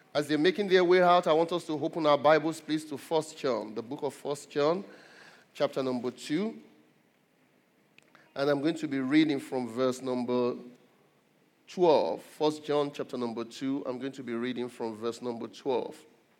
As they're making their way out, I want us to open our Bibles, please, to 1 John, the book of 1 John, chapter number 2. And I'm going to be reading from verse number 12. 1 John, chapter number 2, I'm going to be reading from verse number 12.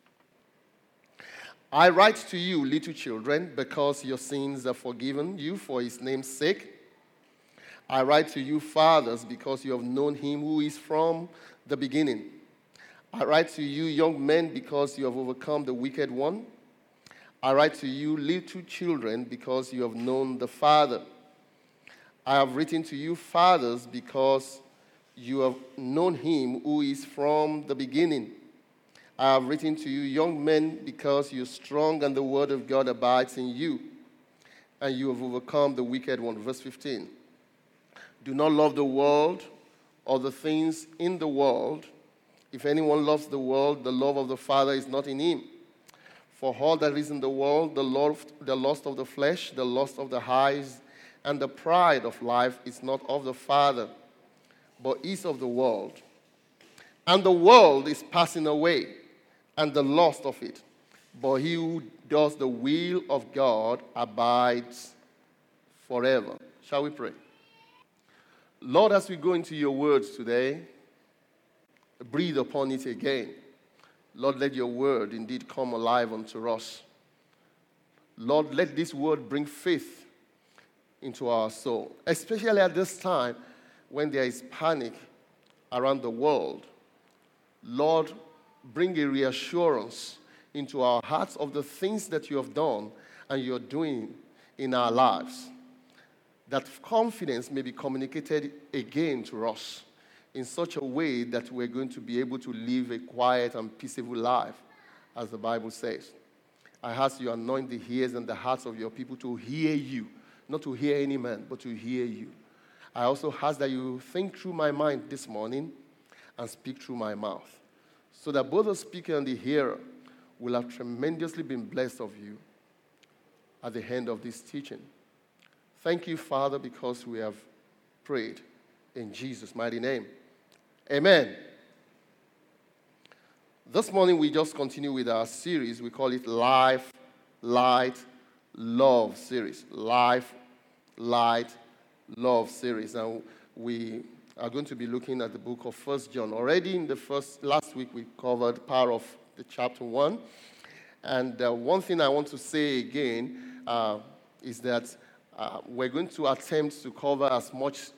I write to you, little children, because your sins are forgiven you for his name's sake. I write to you, fathers, because you have known him who is from the beginning. I write to you, young men, because you have overcome the wicked one. I write to you, little children, because you have known the Father. I have written to you, fathers, because you have known him who is from the beginning. I have written to you, young men, because you are strong and the word of God abides in you, and you have overcome the wicked one. Verse 15. Do not love the world or the things in the world. If anyone loves the world, the love of the Father is not in him. For all that is in the world, the lust of the flesh, the lust of the eyes, and the pride of life is not of the Father, but is of the world. And the world is passing away, and the lust of it. But he who does the will of God abides forever. Shall we pray? Lord, as we go into your words today, breathe upon it again. Lord, let your word indeed come alive unto us. Lord, let this word bring faith into our soul, especially at this time when there is panic around the world. Lord, bring a reassurance into our hearts of the things that you have done and you're doing in our lives, that confidence may be communicated again to us in such a way that we're going to be able to live a quiet and peaceable life, as the Bible says. I ask you, anoint the ears and the hearts of your people to hear you, not to hear any man, but to hear you. I also ask that you think through my mind this morning and speak through my mouth, so that both the speaker and the hearer will have tremendously been blessed of you at the end of this teaching. Thank you, Father, because we have prayed in Jesus' mighty name. Amen. This morning we just continue with our series. We call it Life, Light, Love series. Life, Light, Love series. And we are going to be looking at the book of 1 John. Already in last week we covered part of the chapter 1. And one thing I want to say again is that we're going to attempt to cover as much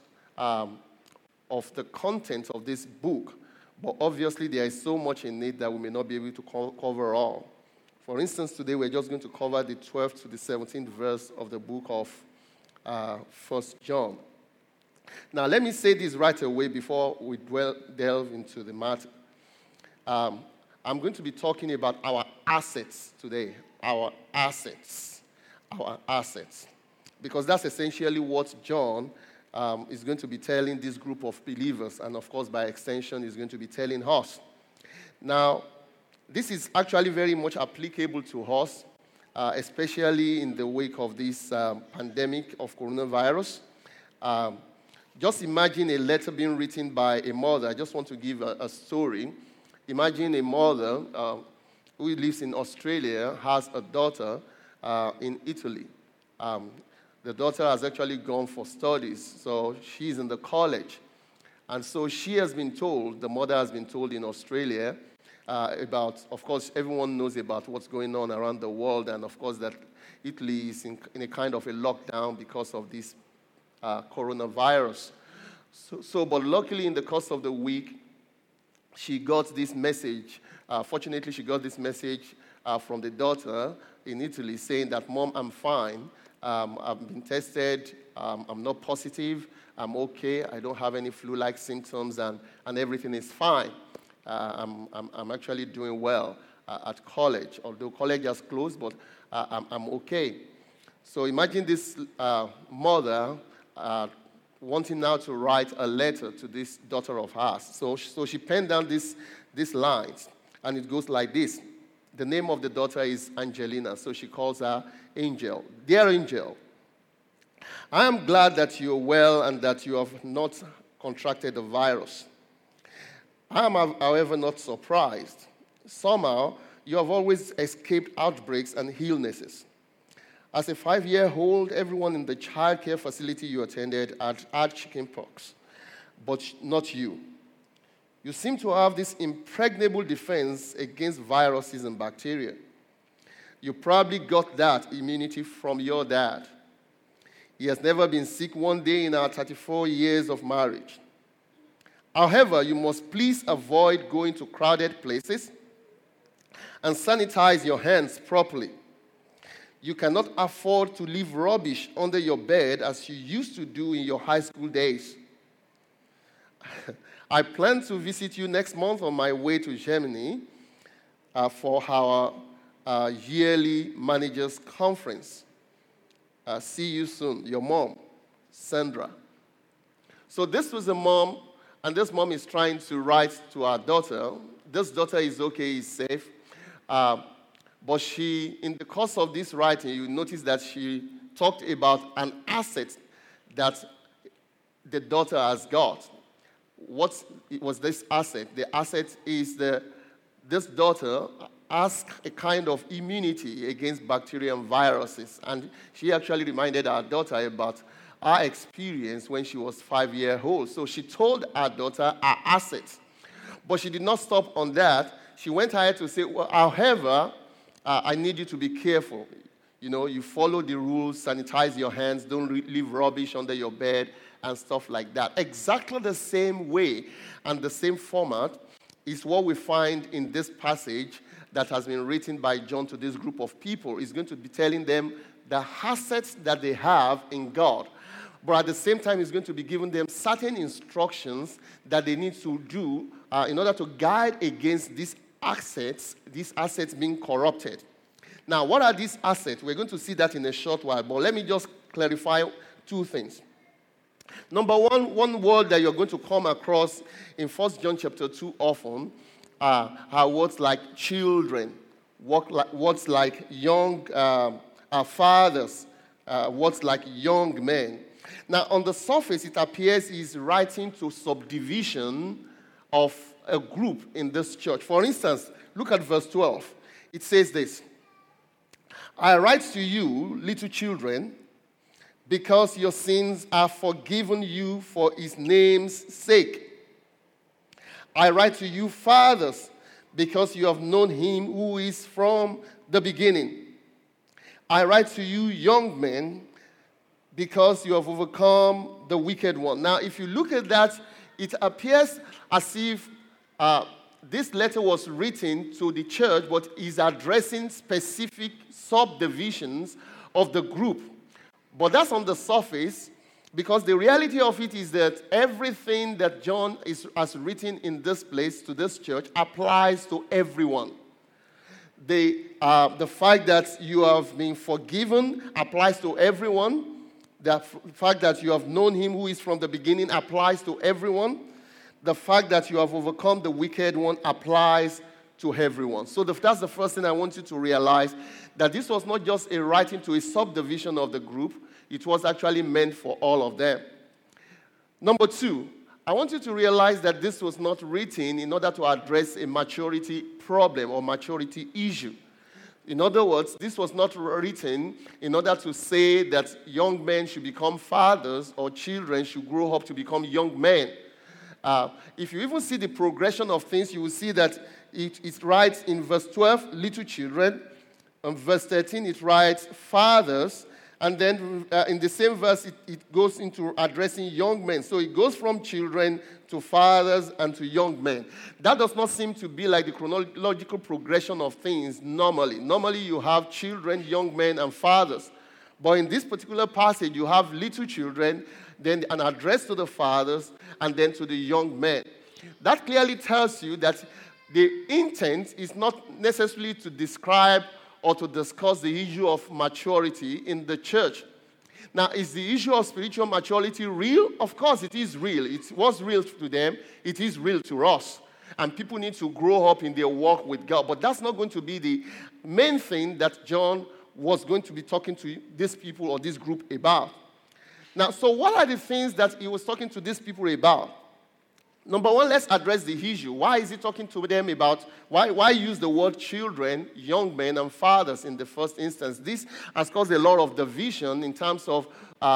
of the content of this book, but obviously there is so much in it that we may not be able to cover all. For instance, today we're just going to cover the 12th to the 17th verse of the book of 1 John. Now, let me say this right away before we delve into the matter. I'm going to be talking about our assets today. Our assets. Because that's essentially what John is going to be telling this group of believers, and of course, by extension, is going to be telling us. Now, this is actually very much applicable to us, especially in the wake of this pandemic of coronavirus. Just imagine a letter being written by a mother. I just want to give a story. Imagine a mother who lives in Australia has a daughter in Italy. The daughter has actually gone for studies, so she's in the college. And so she has been told, the mother has been told in Australia about, of course, everyone knows about what's going on around the world, and of course that Italy is in a kind of a lockdown because of this coronavirus. But luckily in the course of the week, she got this message. Fortunately, she got this message from the daughter in Italy saying that, Mom, I'm fine. I've been tested. I'm not positive. I'm okay. I don't have any flu-like symptoms, and everything is fine. I'm actually doing well at college, although college has closed, but I'm okay. So imagine this mother wanting now to write a letter to this daughter of hers. So she penned down these lines, and it goes like this. The name of the daughter is Angelina, so she calls her Angel. Dear Angel, I am glad that you are well and that you have not contracted the virus. I am, however, not surprised. Somehow, you have always escaped outbreaks and illnesses. As a 5-year-old, everyone in the childcare facility you attended had chickenpox, but not you. You seem to have this impregnable defense against viruses and bacteria. You probably got that immunity from your dad. He has never been sick one day in our 34 years of marriage. However, you must please avoid going to crowded places and sanitize your hands properly. You cannot afford to leave rubbish under your bed as you used to do in your high school days. I plan to visit you next month on my way to Germany for our yearly managers conference. See you soon. Your mom, Sandra. So this was a mom, and this mom is trying to write to our daughter. This daughter is okay, is safe. But she, in the course of this writing, you notice that she talked about an asset that the daughter has got. What was this asset? The asset is this daughter has a kind of immunity against bacteria and viruses. And she actually reminded our daughter about her experience when she was 5 years old. So she told our daughter her asset. But she did not stop on that. She went ahead to say, well, however, I need you to be careful. You know, you follow the rules, sanitize your hands, don't leave rubbish under your bed, and stuff like that. Exactly the same way and the same format is what we find in this passage that has been written by John to this group of people. He's going to be telling them the assets that they have in God. But at the same time, he's going to be giving them certain instructions that they need to do in order to guide against these assets being corrupted. Now, what are these assets? We're going to see that in a short while, but let me just clarify two things. Number one word that you're going to come across in 1 John chapter 2 often are words like children, words like young fathers, words like young men. Now, on the surface, it appears he's writing to subdivision of a group in this church. For instance, look at verse 12. It says this: I write to you, little children, because your sins are forgiven you for his name's sake. I write to you, fathers, because you have known him who is from the beginning. I write to you, young men, because you have overcome the wicked one. Now, if you look at that, it appears as if this letter was written to the church, but is addressing specific subdivisions of the group. But that's on the surface, because the reality of it is that everything that John has written in this place to this church applies to everyone. The fact that you have been forgiven applies to everyone. The fact that you have known him who is from the beginning applies to everyone. The fact that you have overcome the wicked one applies to everyone. So that's the first thing I want you to realize, that this was not just a writing to a subdivision of the group. It was actually meant for all of them. Number two, I want you to realize that this was not written in order to address a maturity problem or maturity issue. In other words, this was not written in order to say that young men should become fathers or children should grow up to become young men. If you even see the progression of things, you will see that it writes in verse 12, little children. In verse 13, it writes fathers. And then in the same verse, it goes into addressing young men. So it goes from children to fathers and to young men. That does not seem to be like the chronological progression of things normally. Normally, you have children, young men, and fathers. But in this particular passage, you have little children, then an address to the fathers, and then to the young men. That clearly tells you that the intent is not necessarily to describe or to discuss the issue of maturity in the church. Now, is the issue of spiritual maturity real? Of course, it is real. It was real to them. It is real to us. And people need to grow up in their walk with God. But that's not going to be the main thing that John was going to be talking to these people or this group about. Now, so what are the things that he was talking to these people about? Number one, let's address the issue. Why is he talking to them about, why use the word children, young men, and fathers in the first instance? This has caused a lot of division in terms of,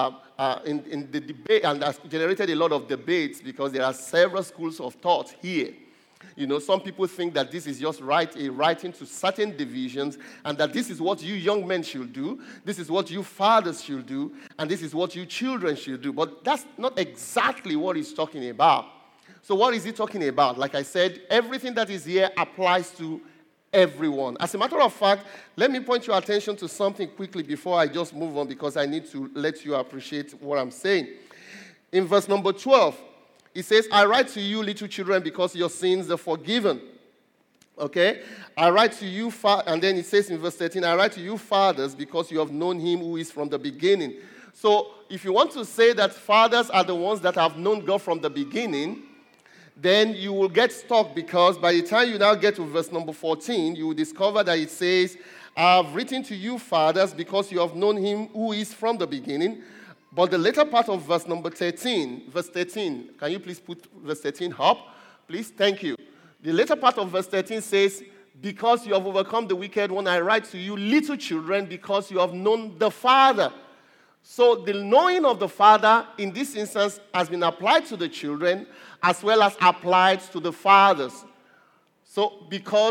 in the debate, and has generated a lot of debates because there are several schools of thought here. Some people think that this is just writing to certain divisions, and that this is what you young men should do, this is what you fathers should do, and this is what you children should do. But that's not exactly what he's talking about. So what is he talking about? Like I said, everything that is here applies to everyone. As a matter of fact, let me point your attention to something quickly before I just move on, because I need to let you appreciate what I'm saying. In verse number 12, it says, I write to you, little children, because your sins are forgiven. Okay? I write to you, and then it says in verse 13, I write to you, fathers, because you have known him who is from the beginning. So if you want to say that fathers are the ones that have known God from the beginning, then you will get stuck, because by the time you now get to verse number 14, you will discover that it says, I have written to you, fathers, because you have known him who is from the beginning. But the later part of verse number 13, can you please put verse 13 up? Please, thank you. The later part of verse 13 says, because you have overcome the wicked one, I write to you, little children, because you have known the Father. So the knowing of the Father in this instance has been applied to the children as well as applied to the fathers. So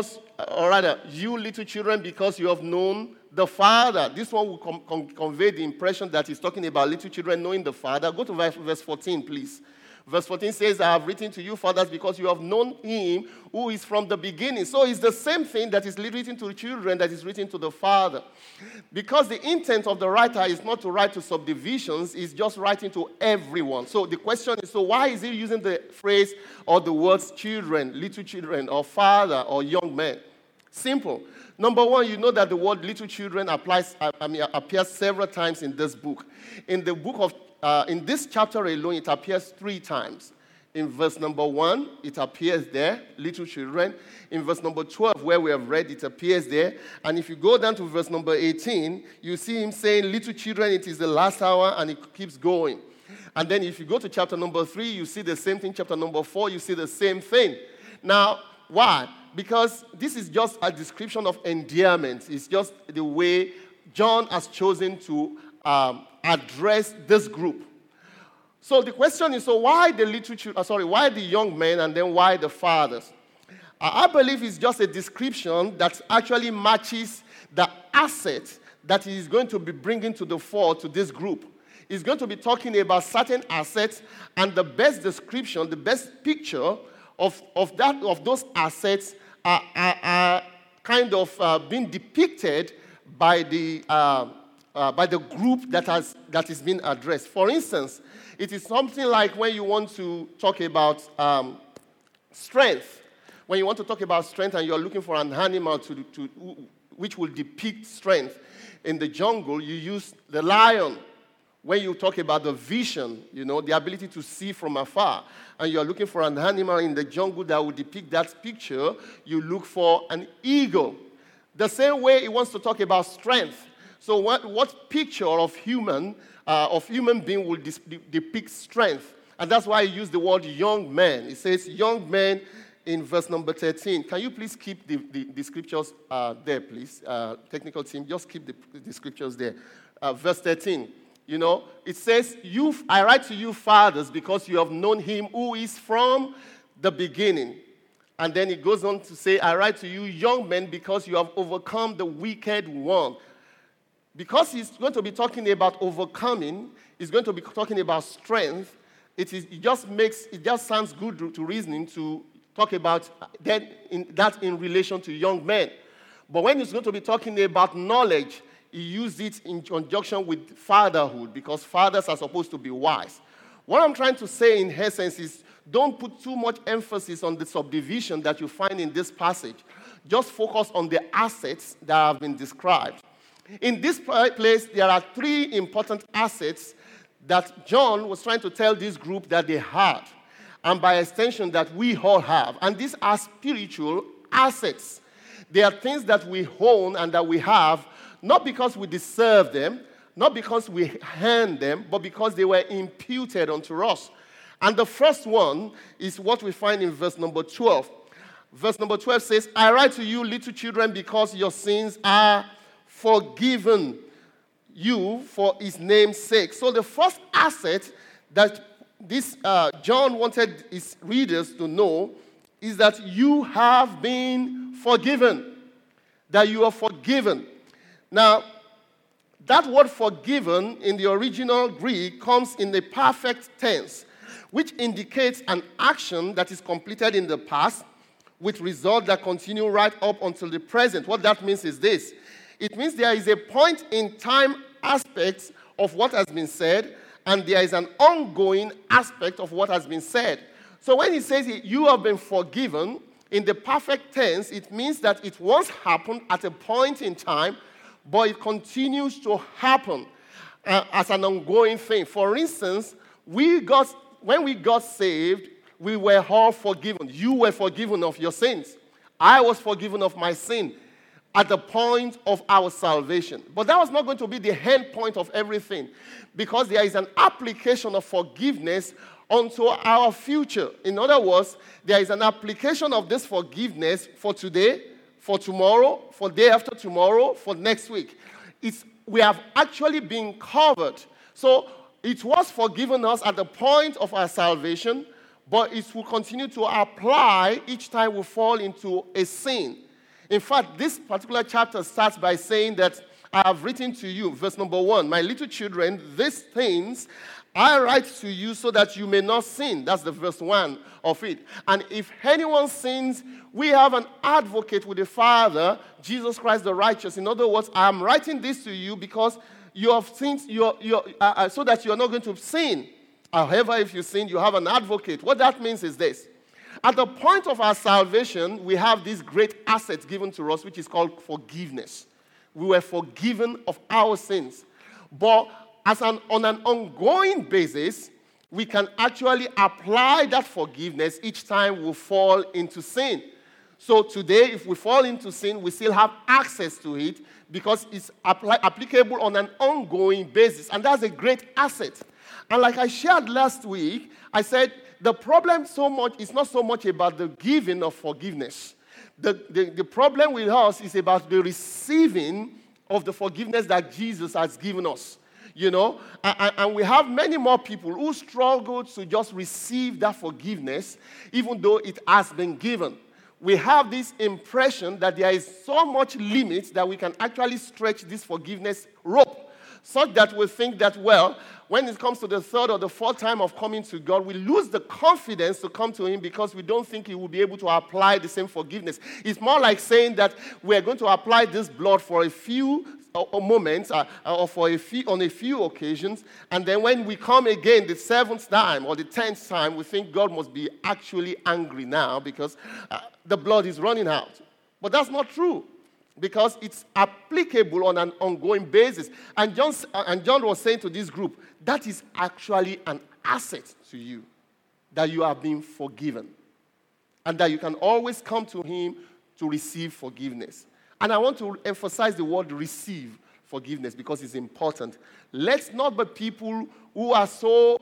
you little children, because you have known the Father. This one will convey the impression that he's talking about little children knowing the Father. Go to verse 14, please. Verse 14 says, I have written to you, fathers, because you have known him who is from the beginning. So it's the same thing that is written to the children that is written to the Father. Because the intent of the writer is not to write to subdivisions, it's just writing to everyone. So the question is, so why is he using the phrase or the words children, little children, or father, or young men? Simple. Number one, you know that the word little children appears several times in this book. In this chapter alone, it appears 3 times. In verse number 1, it appears there, little children. In verse number 12, where we have read, it appears there. And if you go down to verse number 18, you see him saying, little children, it is the last hour, and it keeps going. And then if you go to chapter number 3, you see the same thing. Chapter number 4, you see the same thing. Now, why? Because this is just a description of endearment. It's just the way John has chosen to address this group. So the question is, so why why the young men, and then why the fathers? I believe it's just a description that actually matches the asset that he is going to be bringing to the fore to this group. He's going to be talking about certain assets, and the best description, the best picture of those assets are kind of being depicted by the group that is being addressed. For instance, it is something like when you want to talk about strength. When you want to talk about strength and you're looking for an animal which will depict strength in the jungle, you use the lion. When you talk about the vision, the ability to see from afar, and you're looking for an animal in the jungle that will depict that picture, you look for an eagle. The same way he wants to talk about strength. So what picture of human being will depict strength? And that's why he used the word young men. It says young men in verse number 13. Can you please keep the scriptures there, please? Technical team, just keep the scriptures there. Verse 13. It says, I write to you, fathers, because you have known him who is from the beginning. And then it goes on to say, I write to you, young men, because you have overcome the wicked one. Because he's going to be talking about overcoming, he's going to be talking about strength, it just sounds good to reasoning to talk about that in relation to young men. But when he's going to be talking about knowledge, he used it in conjunction with fatherhood, because fathers are supposed to be wise. What I'm trying to say in essence is, don't put too much emphasis on the subdivision that you find in this passage. Just focus on the assets that have been described. In this place, there are 3 important assets that John was trying to tell this group that they had, and by extension that we all have. And these are spiritual assets. They are things that we own and that we have, not because we deserve them, not because we earn them, but because they were imputed unto us. And the first one is what we find in verse number 12. Verse number 12 says, I write to you, little children, because your sins are forgiven you for his name's sake. So the first asset that this John wanted his readers to know is that you have been forgiven. That you are forgiven. Now, that word forgiven in the original Greek comes in the perfect tense, which indicates an action that is completed in the past with results that continue right up until the present. What that means is this. It means there is a point in time aspect of what has been said, and there is an ongoing aspect of what has been said. So when he says you have been forgiven, in the perfect tense, it means that it once happened at a point in time, but it continues to happen as an ongoing thing. For instance, when we got saved, we were all forgiven. You were forgiven of your sins. I was forgiven of my sin at the point of our salvation. But that was not going to be the end point of everything, because there is an application of forgiveness onto our future. In other words, there is an application of this forgiveness for today, for tomorrow, for day after tomorrow, for next week. We have actually been covered. So it was forgiven us at the point of our salvation, but it will continue to apply each time we fall into a sin. In fact, this particular chapter starts by saying that I have written to you, verse number 1, my little children, these things I write to you so that you may not sin. That's the verse 1 of it. And if anyone sins, we have an advocate with the Father, Jesus Christ the righteous. In other words, I am writing this to you because you have sinned, so that you are not going to sin. However, if you sin, you have an advocate. What that means is this. At the point of our salvation, we have this great asset given to us, which is called forgiveness. We were forgiven of our sins. But on an ongoing basis, we can actually apply that forgiveness each time we fall into sin. So today, if we fall into sin, we still have access to it because it's applicable on an ongoing basis. And that's a great asset. And like I shared last week, I said the problem is not so much about the giving of forgiveness. The problem with us is about the receiving of the forgiveness that Jesus has given us. You know, and we have many more people who struggle to just receive that forgiveness, even though it has been given. We have this impression that there is so much limit that we can actually stretch this forgiveness rope, such that we think that, well, when it comes to the third or the fourth time of coming to God, we lose the confidence to come to Him because we don't think He will be able to apply the same forgiveness. It's more like saying that we're going to apply this blood for a few moments or on a few occasions, and then when we come again the 7th time or the 10th time, we think God must be actually angry now because the blood is running out. But that's not true, because it's applicable on an ongoing basis. And John was saying to this group, that is actually an asset to you, that you have been forgiven, and that you can always come to Him to receive forgiveness. And I want to emphasize the word receive forgiveness because it's important. Let's not be people who are so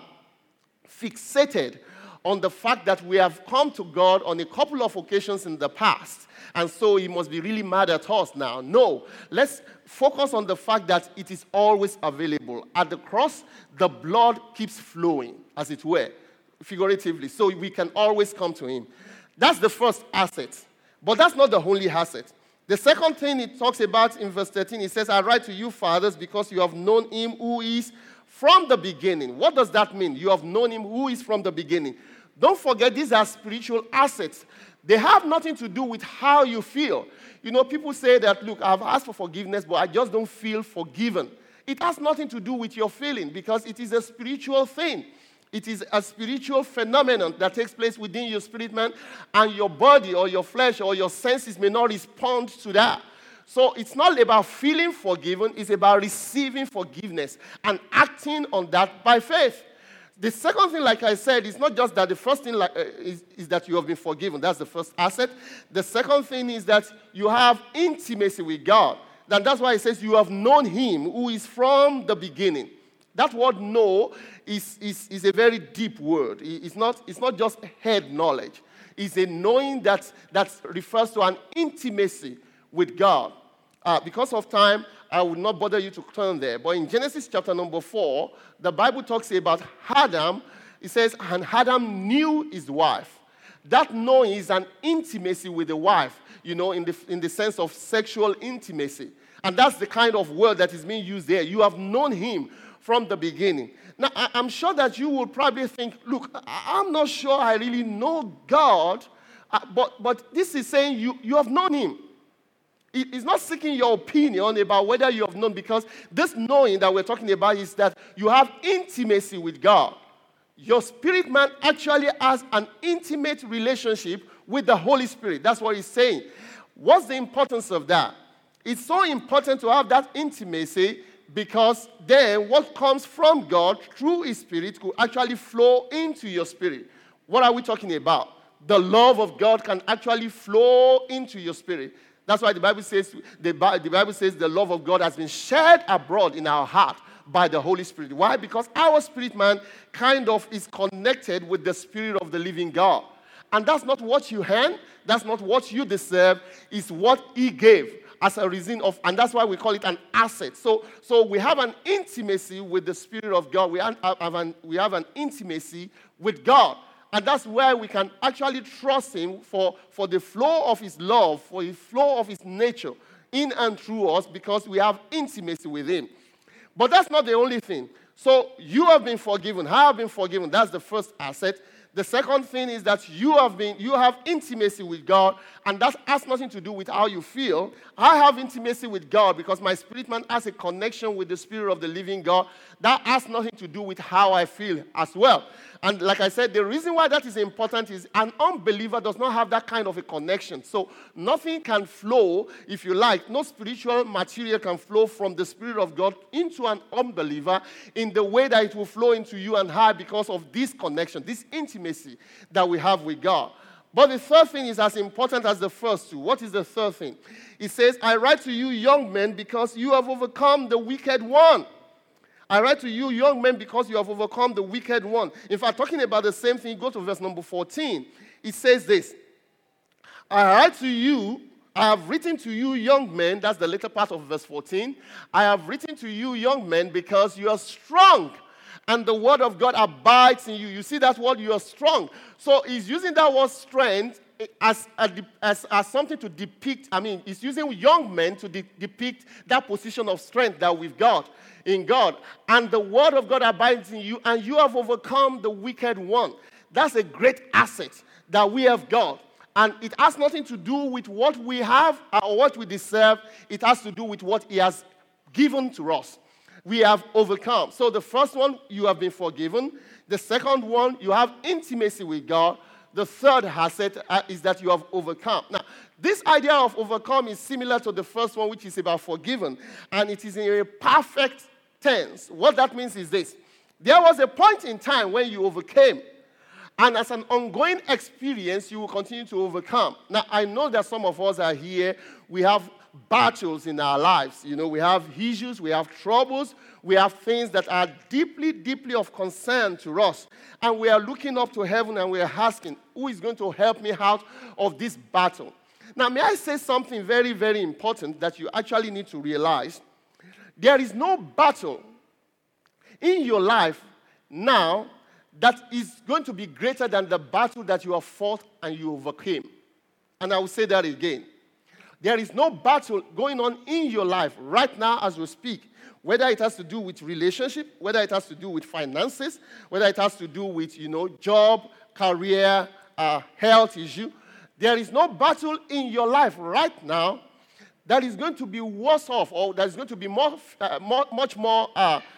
fixated on the fact that we have come to God on a couple of occasions in the past, and so He must be really mad at us now. No, let's focus on the fact that it is always available. At the cross, the blood keeps flowing, as it were, figuratively, so we can always come to Him. That's the first asset, but that's not the only asset. The second thing it talks about in verse 13, it says, I write to you, fathers, because you have known Him who is from the beginning. What does that mean? You have known Him who is from the beginning. Don't forget, these are spiritual assets. They have nothing to do with how you feel. You know, people say that, look, I've asked for forgiveness, but I just don't feel forgiven. It has nothing to do with your feeling because it is a spiritual thing. It is a spiritual phenomenon that takes place within your spirit man, and your body or your flesh or your senses may not respond to that. So it's not about feeling forgiven, it's about receiving forgiveness and acting on that by faith. The second thing, like I said, is not just that the first thing is that you have been forgiven. That's the first asset. The second thing is that you have intimacy with God. And that's why it says you have known Him who is from the beginning. That word know is a very deep word. It's not just head knowledge. It's a knowing that refers to an intimacy with God. Because of time, I will not bother you to turn there. But in Genesis chapter number 4, the Bible talks about Adam. It says, and Adam knew his wife. That knowing is an intimacy with the wife, in the sense of sexual intimacy. And that's the kind of word that is being used there. You have known him from the beginning. Now, I'm sure that you will probably think, look, I'm not sure I really know God, but this is saying you have known him. It's not seeking your opinion about whether you have known, because this knowing that we're talking about is that you have intimacy with God. Your spirit man actually has an intimate relationship with the Holy Spirit. That's what he's saying. What's the importance of that? It's so important to have that intimacy because then what comes from God through his spirit could actually flow into your spirit. What are we talking about? The love of God can actually flow into your spirit. That's why the Bible says the love of God has been shed abroad in our heart by the Holy Spirit. Why? Because our spirit man kind of is connected with the Spirit of the living God. And that's not what you earn. That's not what you deserve. It's what he gave as a reason of, and that's why we call it an asset. So we have an intimacy with the Spirit of God. We have an intimacy with God. And that's where we can actually trust him for the flow of his love, for the flow of his nature in and through us, because we have intimacy with him. But that's not the only thing. So you have been forgiven. I have been forgiven. That's the first asset. The second thing is that you have intimacy with God, and that has nothing to do with how you feel. I have intimacy with God because my spirit man has a connection with the Spirit of the living God. That has nothing to do with how I feel as well. And like I said, the reason why that is important is an unbeliever does not have that kind of a connection. So nothing can flow, if you like, no spiritual material can flow from the Spirit of God into an unbeliever in the way that it will flow into you and I because of this connection, this intimacy that we have with God. But the third thing is as important as the first two. What is the third thing? It says, I write to you, young men, because you have overcome the wicked one. I write to you, young men, because you have overcome the wicked one. In fact, talking about the same thing, go to verse number 14. It says this, I have written to you, young men, that's the later part of verse 14. I have written to you, young men, because you are strong, and the word of God abides in you. You see that word, you are strong. So he's using that word strength as something to depict, he's using young men to depict that position of strength that we've got in God. And the word of God abides in you, and you have overcome the wicked one. That's a great asset that we have got. And it has nothing to do with what we have or what we deserve. It has to do with what he has given to us. We have overcome. So the first one, you have been forgiven. The second one, you have intimacy with God. The third asset is that you have overcome. Now, this idea of overcome is similar to the first one, which is about forgiven. And it is in a perfect tense. What that means is this. There was a point in time when you overcame. And as an ongoing experience, you will continue to overcome. Now, I know that some of us are here. We have battles in our lives. We have issues, we have troubles, we have things that are deeply, deeply of concern to us. And we are looking up to heaven and we are asking, who is going to help me out of this battle? Now, may I say something very, very important that you actually need to realize? There is no battle in your life now that is going to be greater than the battle that you have fought and you overcame. And I will say that again. There is no battle going on in your life right now as we speak, whether it has to do with relationship, whether it has to do with finances, whether it has to do with, job, career, health issue. There is no battle in your life right now that is going to be worse off or that is going to be much more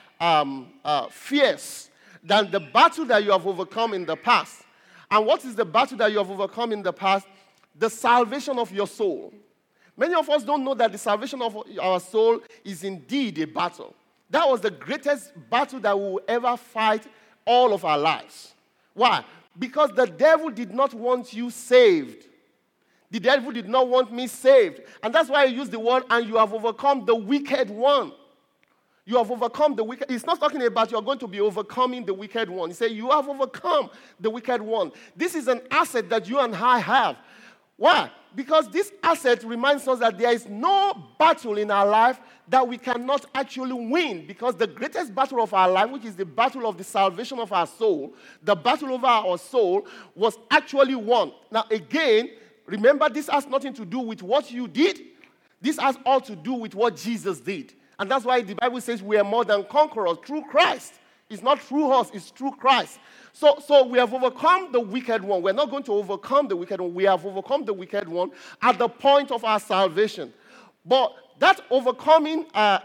fierce than the battle that you have overcome in the past. And what is the battle that you have overcome in the past? The salvation of your soul. Many of us don't know that the salvation of our soul is indeed a battle. That was the greatest battle that we will ever fight all of our lives. Why? Because the devil did not want you saved. The devil did not want me saved. And that's why I use the word, and you have overcome the wicked one. You have overcome the wicked. It's not talking about you're going to be overcoming the wicked one. He said, you have overcome the wicked one. This is an asset that you and I have. Why? Because this asset reminds us that there is no battle in our life that we cannot actually win. Because the greatest battle of our life, which is the battle of the salvation of our soul, the battle over our soul, was actually won. Now, again, remember, this has nothing to do with what you did. This has all to do with what Jesus did. And that's why the Bible says we are more than conquerors through Christ. It's not through us, it's through Christ. So we have overcome the wicked one. We're not going to overcome the wicked one. We have overcome the wicked one at the point of our salvation. But that overcoming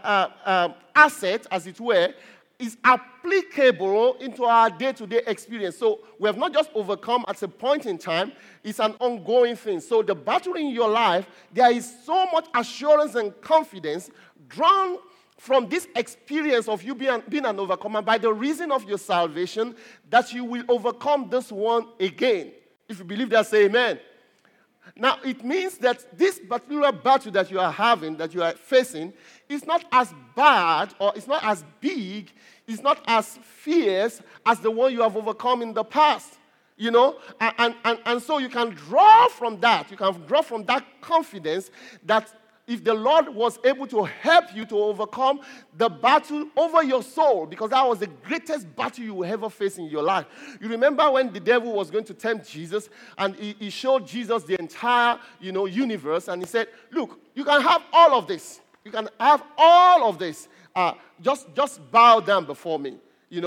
asset, as it were, is applicable into our day-to-day experience. So we have not just overcome at a point in time, it's an ongoing thing. So the battle in your life, there is so much assurance and confidence drawn from this experience of you being an overcomer by the reason of your salvation that you will overcome this one again. If you believe that, say amen. Now, it means that this particular battle that you are having, that you are facing, is not as bad or it's not as big, it's not as fierce as the one you have overcome in the past. You know, and so you can draw from that. You can draw from that confidence that if the Lord was able to help you to overcome the battle over your soul, because that was the greatest battle you will ever face in your life. You remember when the devil was going to tempt Jesus, and he showed Jesus the entire, universe, and he said, look, you can have all of this. You can have all of this. Just bow down before me.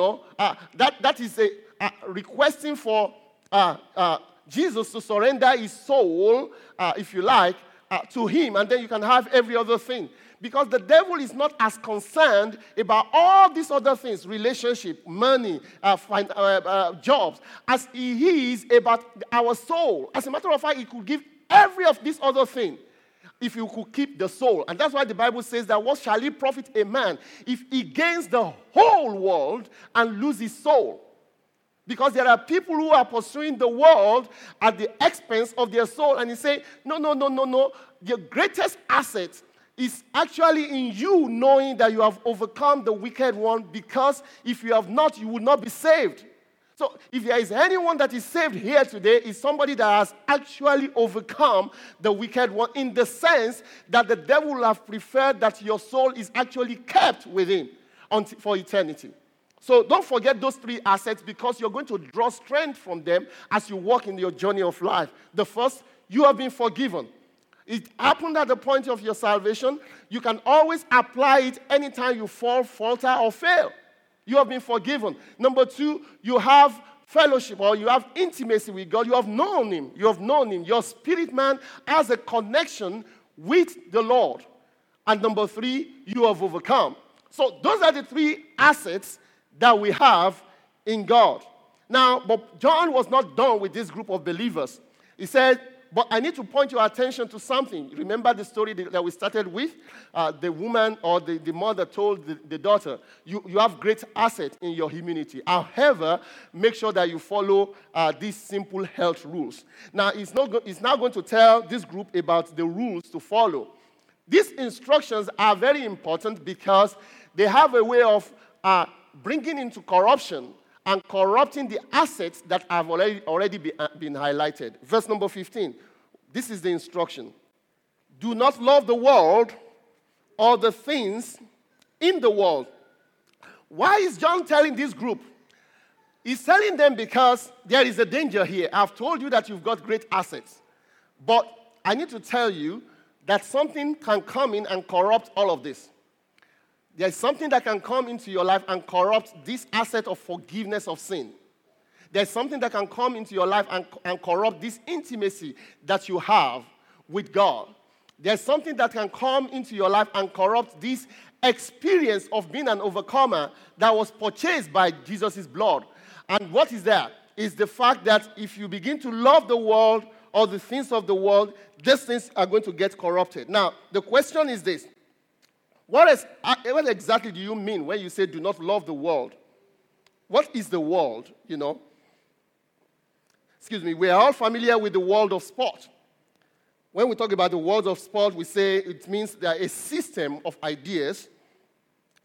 That is a requesting for Jesus to surrender his soul, if you like, to him, and then you can have every other thing. Because the devil is not as concerned about all these other things, relationship, money, jobs, as he is about our soul. As a matter of fact, he could give every of these other things if you could keep the soul. And that's why the Bible says that what shall it profit a man if he gains the whole world and lose his soul? Because there are people who are pursuing the world at the expense of their soul. And he say, no. Your greatest asset is actually in you knowing that you have overcome the wicked one, because if you have not, you will not be saved. So if there is anyone that is saved here today, it's somebody that has actually overcome the wicked one, in the sense that the devil will have preferred that your soul is actually kept with him for eternity. So don't forget those three assets, because you're going to draw strength from them as you walk in your journey of life. The first, you have been forgiven. It happened at the point of your salvation. You can always apply it anytime you fall, falter, or fail. You have been forgiven. Number two, you have fellowship, or you have intimacy with God. You have known him. Your spirit man has a connection with the Lord. And number three, you have overcome. So those are the three assets that we have in God. Now, but John was not done with this group of believers. He said, but I need to point your attention to something. Remember the story that we started with? The woman or the mother told the daughter, you have great asset in your immunity. However, make sure that you follow these simple health rules. Now, it's now going to tell this group about the rules to follow. These instructions are very important because they have a way of bringing into corruption and corrupting the assets that have already been highlighted. Verse number 15. This is the instruction. Do not love the world or the things in the world. Why is John telling this group? He's telling them because there is a danger here. I've told you that you've got great assets. But I need to tell you that something can come in and corrupt all of this. There's something that can come into your life and corrupt this asset of forgiveness of sin. There's something that can come into your life and corrupt this intimacy that you have with God. There's something that can come into your life and corrupt this experience of being an overcomer that was purchased by Jesus' blood. And what is that? It's the fact that if you begin to love the world or the things of the world, these things are going to get corrupted. Now, the question is this. What exactly do you mean when you say do not love the world? What is the world, we are all familiar with the world of sport. When we talk about the world of sport, we say it means that a system of ideas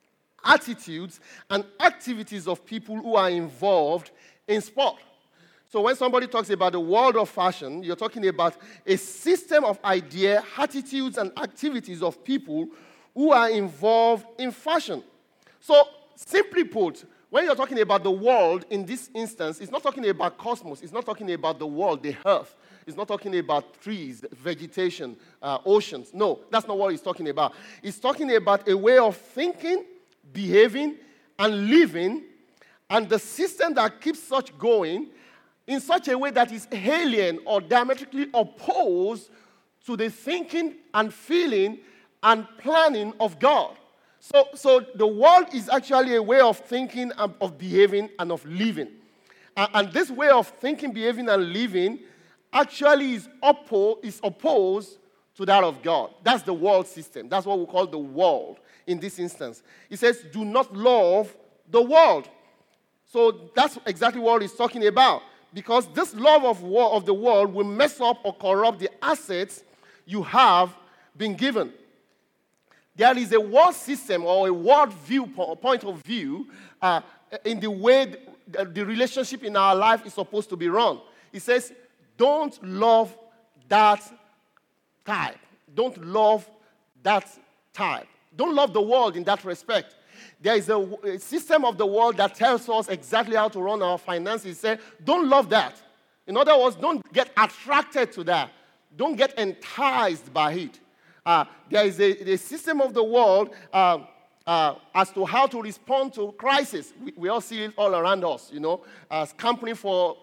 attitudes, and activities of people who are involved in sport. So when somebody talks about the world of fashion, you're talking about a system of ideas, attitudes, and activities of people who are involved in fashion. So simply put, when you're talking about the world in this instance, it's not talking about cosmos. It's not talking about the world, the earth. It's not talking about trees, vegetation, oceans. No, that's not what it's talking about. It's talking about a way of thinking, behaving, and living, and the system that keeps such going in such a way that is alien or diametrically opposed to the thinking and feeling and planning of God. So the world is actually a way of thinking, and of behaving, and of living. And this way of thinking, behaving, and living actually is opposed to that of God. That's the world system. That's what we call the world in this instance. It says, do not love the world. So that's exactly what he's talking about. Because this love of the world will mess up or corrupt the assets you have been given. There is a world system or a world view, point of view in the way the relationship in our life is supposed to be run. It says, don't love that type. Don't love that type. Don't love the world in that respect. There is a system of the world that tells us exactly how to run our finances. Say, don't love that. In other words, don't get attracted to that. Don't get enticed by it. There is a system of the world as to how to respond to crisis. We all see it all around us, you know, as company for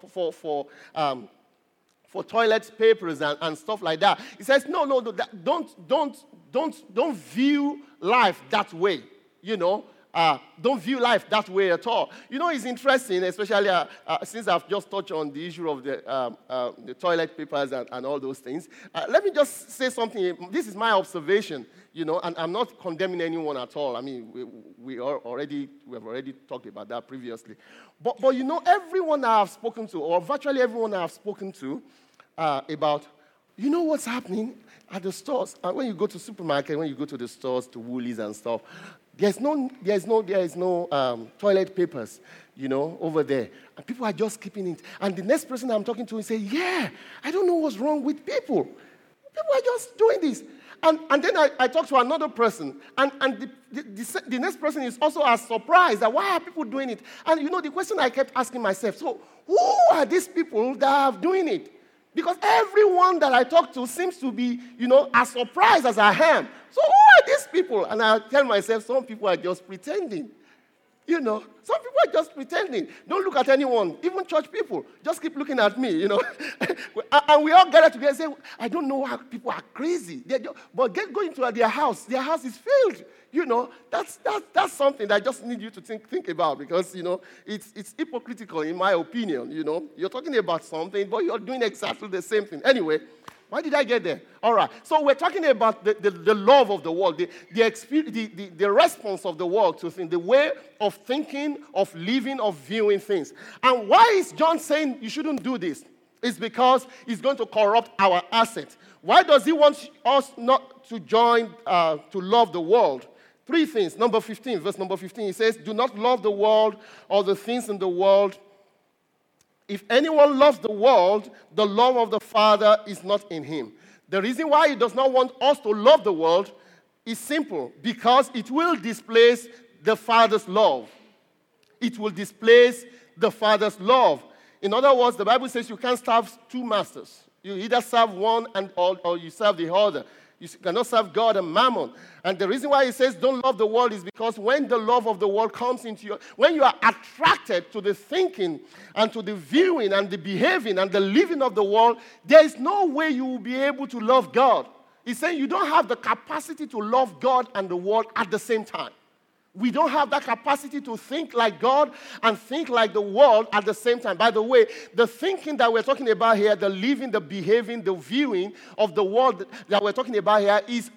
toilet papers and stuff like that. It says, no, don't view life that way, you know. Don't view life that way at all. You know, it's interesting, especially since I've just touched on the issue of the toilet papers and all those things. Let me just say something. This is my observation, you know, and I'm not condemning anyone at all. I mean, we have already talked about that previously. But you know, everyone I have spoken to, or virtually everyone I have spoken to about, you know what's happening at the stores. When you go to supermarket, when you go to the stores, to Woolies and stuff, there is no toilet papers, you know, over there. And people are just keeping it. And the next person I'm talking to will say, yeah, I don't know what's wrong with people. People are just doing this. And then I talk to another person. And the next person is also as surprised that why are people doing it? And, you know, the question I kept asking myself, so who are these people that are doing it? Because everyone that I talk to seems to be, you know, as surprised as I am. So who are these people? And I tell myself, some people are just pretending. You know, some people are just pretending. Don't look at anyone, even church people. Just keep looking at me, you know. And we all gather together and say, I don't know how people are crazy. But go into their house. Their house is filled. You know, that's something that I just need you to think about because, you know, it's hypocritical in my opinion, you know. You're talking about something, but you're doing exactly the same thing. Anyway, why did I get there? All right. So we're talking about the love of the world, the response of the world to things, the way of thinking, of living, of viewing things. And why is John saying you shouldn't do this? It's because it's going to corrupt our assets. Why does he want us not to join, to love the world? 3 things. Number 15, verse number 15, he says, do not love the world or the things in the world. If anyone loves the world, the love of the Father is not in him. The reason why he does not want us to love the world is simple, because it will displace the Father's love. It will displace the Father's love. In other words, the Bible says you can't serve 2 masters. You either serve one or you serve the other. You cannot serve God and mammon. And the reason why he says don't love the world is because when the love of the world comes into you, when you are attracted to the thinking and to the viewing and the behaving and the living of the world, there is no way you will be able to love God. He's saying you don't have the capacity to love God and the world at the same time. We don't have that capacity to think like God and think like the world at the same time. By the way, the thinking that we're talking about here, the living, the behaving, the viewing of the world that we're talking about here is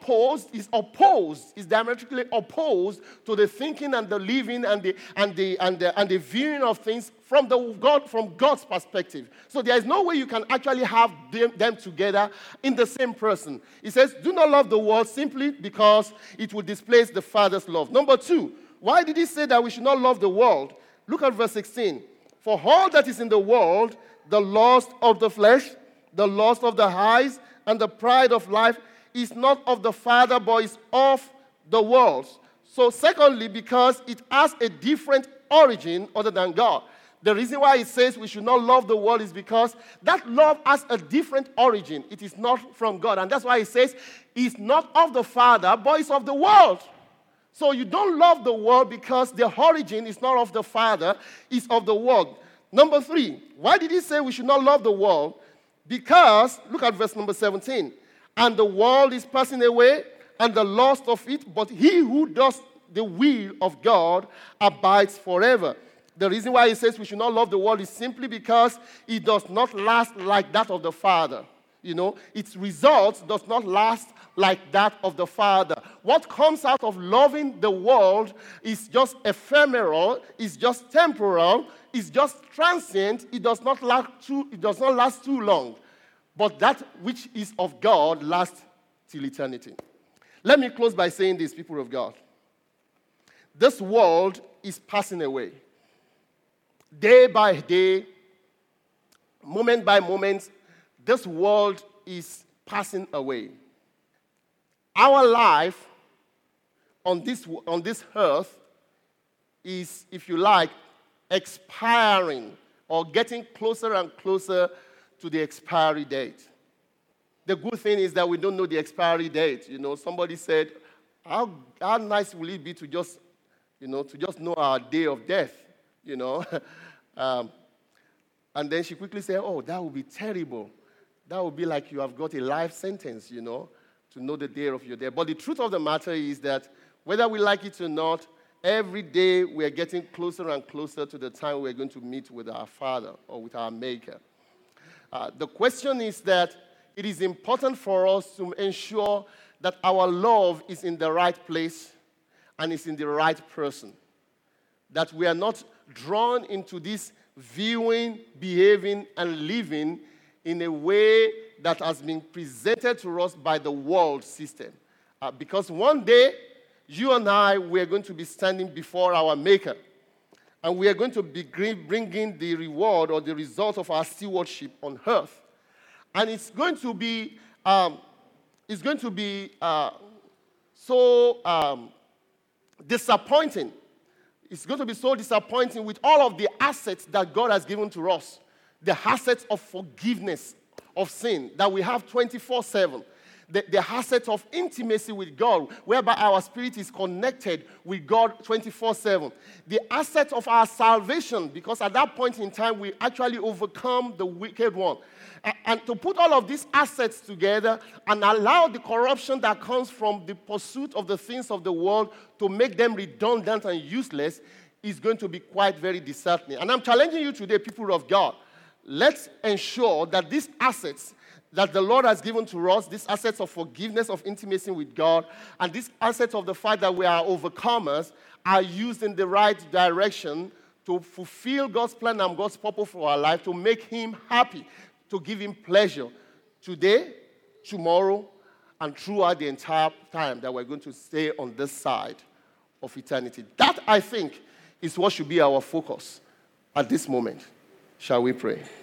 diametrically opposed to the thinking and the living and the viewing of things from God's perspective. So there is no way you can actually have them together in the same person. He says, do not love the world simply because it will displace the Father's love. Number 2, Why did he say that we should not love the world? Look at verse 16. For all that is in the world, the lust of the flesh, the lust of the eyes, and the pride of life is not of the Father, but is of the world. So secondly, because it has a different origin other than God. The reason why it says we should not love the world is because that love has a different origin. It is not from God. And that's why it says it's not of the Father, but it's of the world. So you don't love the world because the origin is not of the Father, it's of the world. Number 3, why did he say we should not love the world? Because, look at verse number 17. And the world is passing away, and the lust of it, but he who does the will of God abides forever. The reason why he says we should not love the world is simply because it does not last like that of the Father. You know, its results does not last like that of the Father. What comes out of loving the world is just ephemeral, is just temporal, is just transient. It does not last too long. But that which is of God lasts till eternity. Let me close by saying this, people of God. This world is passing away. Day by day, moment by moment, this world is passing away. Our life on this earth is, if you like, expiring or getting closer and closer to the expiry date. The good thing is that we don't know the expiry date. You know, somebody said, how nice will it be to just know our day of death, you know? And then she quickly said, oh, that would be terrible. That would be like you have got a life sentence, you know, to know the day of your death. But the truth of the matter is that whether we like it or not, every day we are getting closer and closer to the time we're going to meet with our Father or with our Maker. The question is that it is important for us to ensure that our love is in the right place and is in the right person. That we are not drawn into this viewing, behaving, and living in a way that has been presented to us by the world system. Because one day, you and I, we are going to be standing before our Maker. And we are going to be bringing the reward or the result of our stewardship on earth. And it's going to be so disappointing. It's going to be so disappointing with all of the assets that God has given to us. The assets of forgiveness of sin that we have 24/7. The assets of intimacy with God, whereby our spirit is connected with God 24/7. The asset of our salvation, because at that point in time, we actually overcome the wicked one. And to put all of these assets together and allow the corruption that comes from the pursuit of the things of the world to make them redundant and useless is going to be quite very disheartening. And I'm challenging you today, people of God. Let's ensure that these assets that the Lord has given to us, these assets of forgiveness, of intimacy with God, and these assets of the fact that we are overcomers are used in the right direction to fulfill God's plan and God's purpose for our life, to make Him happy, to give Him pleasure today, tomorrow, and throughout the entire time that we're going to stay on this side of eternity. That, I think, is what should be our focus at this moment. Shall we pray?